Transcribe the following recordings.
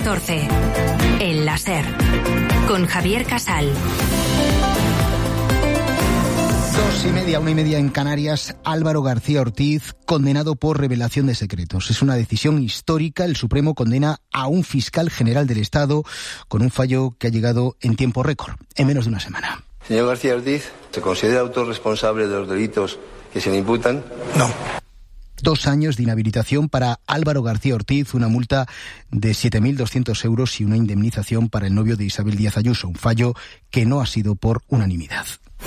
14. El láser. Con Javier Casal. 2:30, 1:30 en Canarias. Álvaro García Ortiz, condenado por revelación de secretos. Es una decisión histórica. El Supremo condena a un fiscal general del Estado con un fallo que ha llegado en tiempo récord, en menos de una semana. Señor García Ortiz, ¿se considera autor responsable de los delitos que se le imputan? No. 2 años de inhabilitación para Álvaro García Ortiz, una multa de 7.200 euros y una indemnización para el novio de Isabel Díaz Ayuso. Un fallo que no ha sido por unanimidad.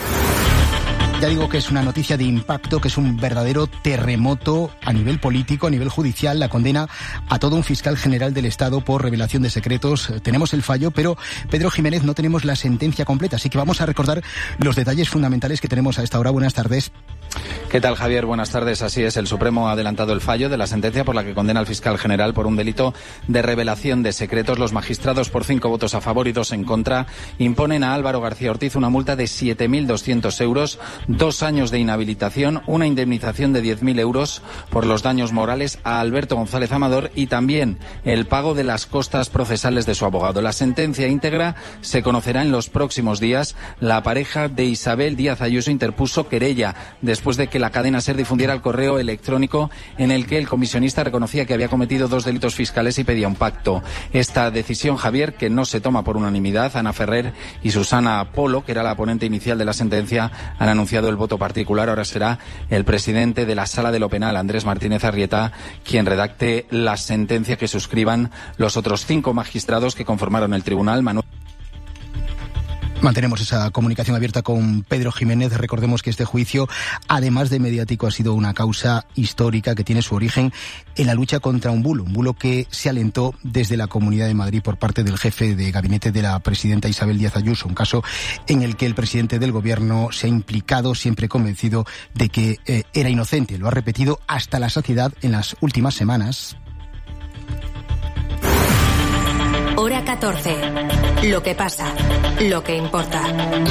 Ya digo que es una noticia de impacto, que es un verdadero terremoto a nivel político, a nivel judicial, la condena a todo un fiscal general del Estado por revelación de secretos. Tenemos el fallo, pero Pedro Jiménez, no tenemos la sentencia completa, así que vamos a recordar los detalles fundamentales que tenemos a esta hora. Buenas tardes. ¿Qué tal, Javier? Buenas tardes. Así es, el Supremo ha adelantado el fallo de la sentencia por la que condena al fiscal general por un delito de revelación de secretos. Los magistrados, por 5 votos a favor y 2 en contra, imponen a Álvaro García Ortiz una multa de 7.200 euros, 2 años de inhabilitación, una indemnización de 10.000 euros por los daños morales a Alberto González Amador y también el pago de las costas procesales de su abogado. La sentencia íntegra se conocerá en los próximos días. La pareja de Isabel Díaz Ayuso interpuso querella después de que la cadena SER difundiera el correo electrónico en el que el comisionista reconocía que había cometido 2 delitos fiscales y pedía un pacto. Esta decisión, Javier, que no se toma por unanimidad, Ana Ferrer y Susana Polo, que era la ponente inicial de la sentencia, han anunciado el voto particular. Ahora será el presidente de la Sala de lo Penal, Andrés Martínez Arrieta, quien redacte la sentencia que suscriban los otros 5 magistrados que conformaron el tribunal. Mantenemos esa comunicación abierta con Pedro Jiménez. Recordemos que este juicio, además de mediático, ha sido una causa histórica que tiene su origen en la lucha contra un bulo que se alentó desde la Comunidad de Madrid por parte del jefe de gabinete de la presidenta Isabel Díaz Ayuso, un caso en el que el presidente del gobierno se ha implicado, siempre convencido de que era inocente. Lo ha repetido hasta la saciedad en las últimas semanas. Hora 14. Lo que pasa, lo que importa.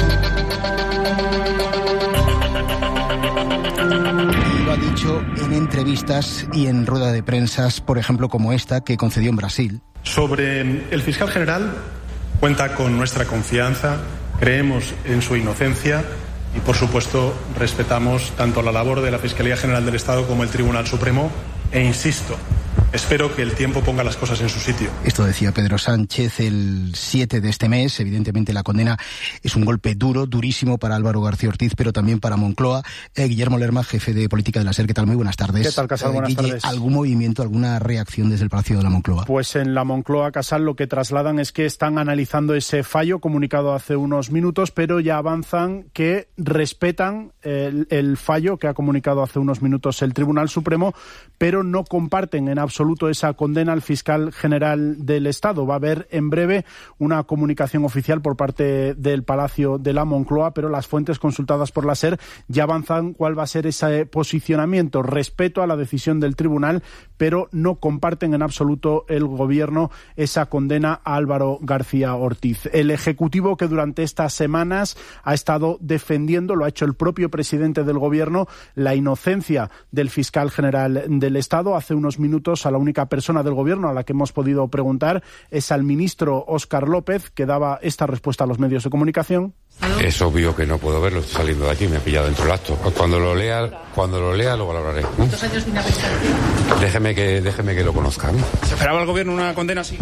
Lo ha dicho en entrevistas y en rueda de prensa, por ejemplo, como esta que concedió en Brasil. Sobre el fiscal general, cuenta con nuestra confianza, creemos en su inocencia y, por supuesto, respetamos tanto la labor de la Fiscalía General del Estado como el Tribunal Supremo e insisto, espero que el tiempo ponga las cosas en su sitio. Esto decía Pedro Sánchez el 7 de este mes. Evidentemente la condena es un golpe duro, durísimo para Álvaro García Ortiz, pero también para Moncloa. Guillermo Lerma, jefe de política de la SER, ¿qué tal? Muy buenas tardes. ¿Qué tal, Casal? Buenas tardes. ¿Algún movimiento, alguna reacción desde el Palacio de la Moncloa? Pues en la Moncloa, Casal, lo que trasladan es que están analizando ese fallo comunicado hace unos minutos, pero ya avanzan que respetan el fallo que ha comunicado hace unos minutos el Tribunal Supremo, pero no comparten en absoluto esa condena al fiscal general del Estado. Va a haber en breve una comunicación oficial por parte del Palacio de la Moncloa, pero las fuentes consultadas por la SER ya avanzan cuál va a ser ese posicionamiento. Respeto a la decisión del tribunal, pero no comparten en absoluto el gobierno esa condena a Álvaro García Ortiz. El Ejecutivo, que durante estas semanas ha estado defendiendo, lo ha hecho el propio presidente del gobierno, la inocencia del fiscal general del Estado. Hace unos minutos a la única persona del gobierno a la que hemos podido preguntar es al ministro Óscar López, que daba esta respuesta a los medios de comunicación. Es obvio que no puedo verlo, estoy saliendo de aquí, me he pillado dentro del acto. Cuando lo lea lo valoraré. ¿Cuántos años de inhabilitación? Déjeme que lo conozcan. ¿Se esperaba el gobierno una condena así?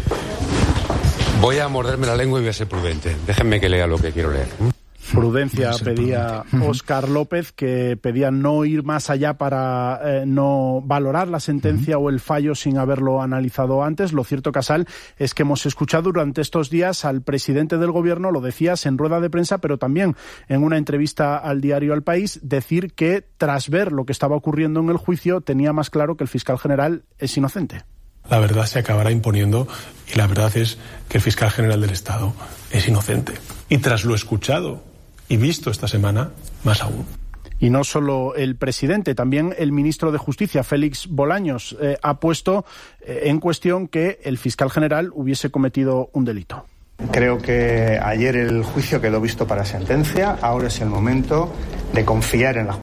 Voy a morderme la lengua y voy a ser prudente. Déjenme que lea lo que quiero leer. Prudencia pedía Óscar López, que pedía no ir más allá para no valorar la sentencia o el fallo sin haberlo analizado antes. Lo cierto, Casal, es que hemos escuchado durante estos días al presidente del gobierno, lo decías en rueda de prensa, pero también en una entrevista al diario El País, decir que tras ver lo que estaba ocurriendo en el juicio tenía más claro que el fiscal general es inocente. La verdad se acabará imponiendo y la verdad es que el fiscal general del Estado es inocente. Y tras lo escuchado y visto esta semana, más aún. Y no solo el presidente, también el ministro de Justicia, Félix Bolaños, ha puesto en cuestión que el fiscal general hubiese cometido un delito. Creo que ayer el juicio quedó visto para sentencia, ahora es el momento de confiar en la justicia.